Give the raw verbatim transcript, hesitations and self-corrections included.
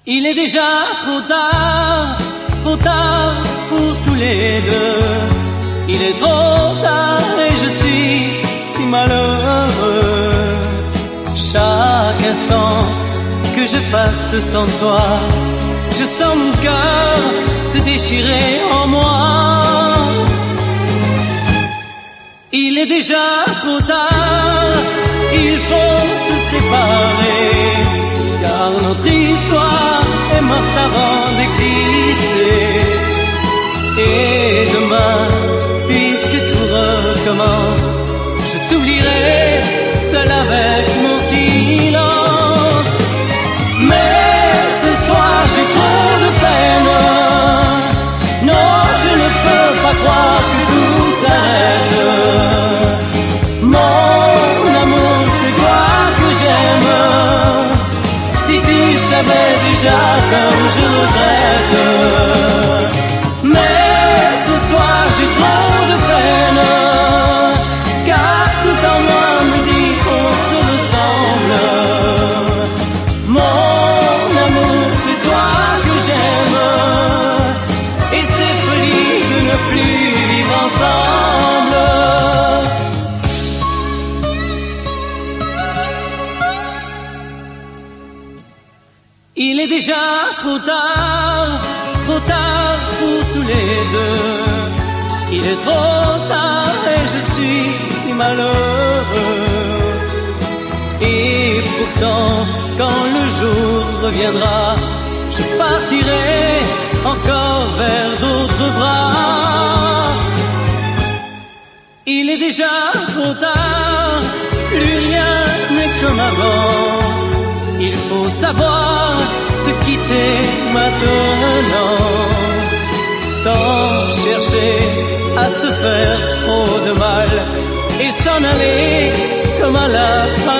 Il est déjà trop tard, trop tard pour tous les deux. Il est trop tard et je suis si malheureux. Chaque instant que je passe sans toi, je sens mon cœur se déchirer en moi. Il est déjà trop tard, il faut se séparer, car notre histoire est morte avant d'exister. Et demain, puisque tout recommence, je t'oublierai seul avec mon silence. Mais ce soir j'ai trop de peine. Non, je ne peux pas croire que tout s'arrête. Mon amour, c'est toi que j'aime. Si tu savais déjà comme je regrette. Mais ce soir j'ai trop de peine, car tout en moi me dit qu'on se ressemble. Mon amour, c'est toi que j'aime, et c'est folie de ne plus vivre ensemble. Il est déjà trop tard, trop tard pour tous les deux. Il est trop tard et je suis si malheureux. Et pourtant, quand le jour reviendra, je partirai encore vers d'autres bras. Il est déjà trop tard, plus rien n'est comme avant. Il faut savoir se quitter maintenant, sans chercher à se faire trop de mal, et s'en aller comme à la fin